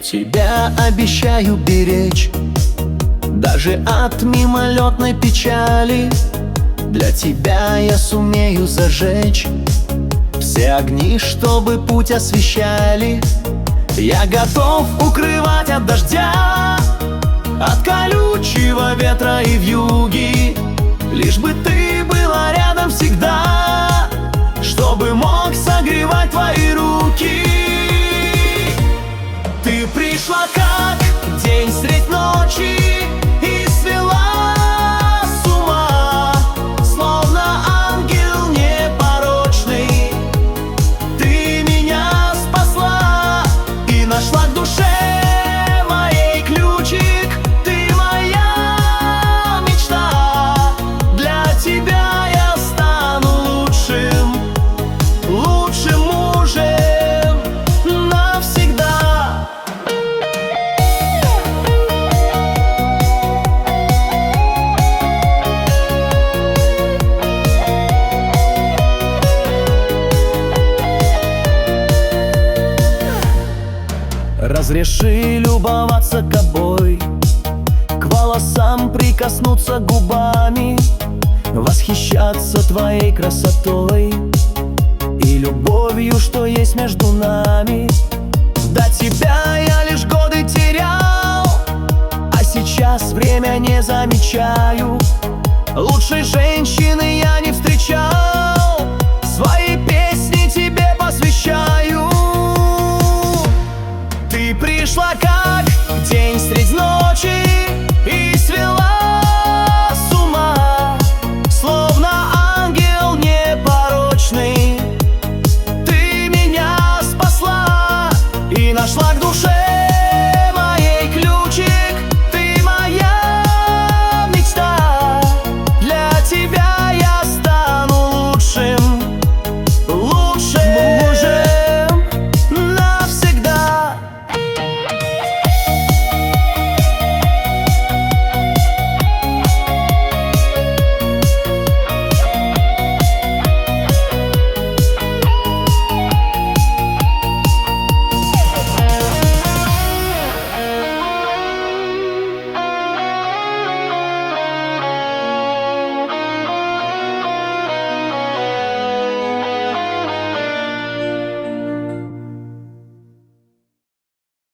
тебя обещаю беречь, даже от мимолетной печали. Для тебя я сумею зажечь все огни, чтобы путь освещали. Я готов укрывать от дождя, от колючего ветра и вьюги, лишь бы ты была рядом всегда, чтобы мог согревать твои руки. Ты пришла как день средь ночи и свела с ума, словно ангел непорочный. Ты меня спасла и нашла к душе моей ключик. Ты моя мечта, для тебя я стану лучшим мужем навсегда. Разреши любоваться тобой, к волосам прикоснуться губами, восхищаться твоей красотой и любовью, что есть между нами. До тебя я лишь годы терял, а сейчас время не замечаю. Лучшей женщины я не встречал, свои песни тебе посвящаю. Ты пришла как день средь ночи и свела с ума, словно ангел непорочный. Ты меня спасла и нашла к душе